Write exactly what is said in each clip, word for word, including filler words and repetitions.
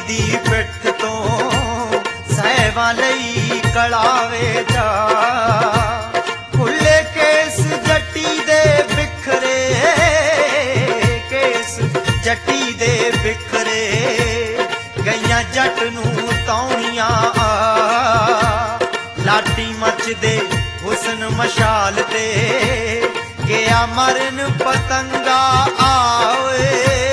दी पिठ तो सहवा लई कड़ावे जा खुले केस जट्टी दे बिखरे केस जट्टी दे बिखरे गईयां जट नूं तौणियां आ लाटी मचदे हुसन मशाल ते गया मरन पतंगा आवे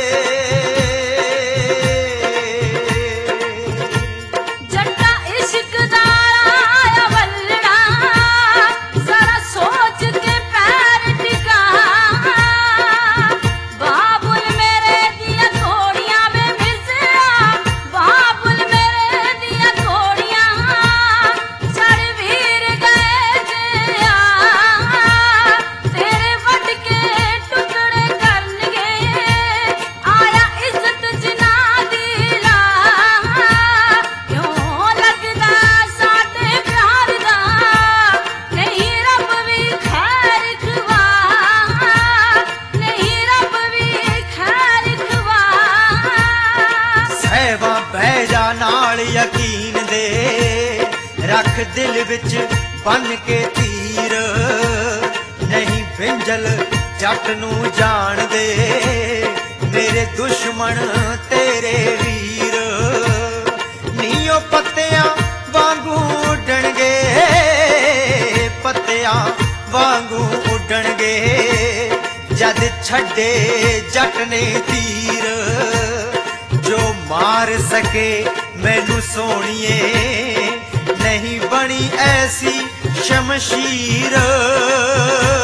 यकीन दे रख दिल विच बन के तीर नहीं बिंजल जट नूं जान दे मेरे दुश्मन तेरे वीर नीओ पत्तियां वांगू उड्डणगे पत्तियां वांगू उड्डणगे जद छड्डे जट ने तीर जो मार सके मैनू सोनिए नहीं बनी ऐसी शमशीर।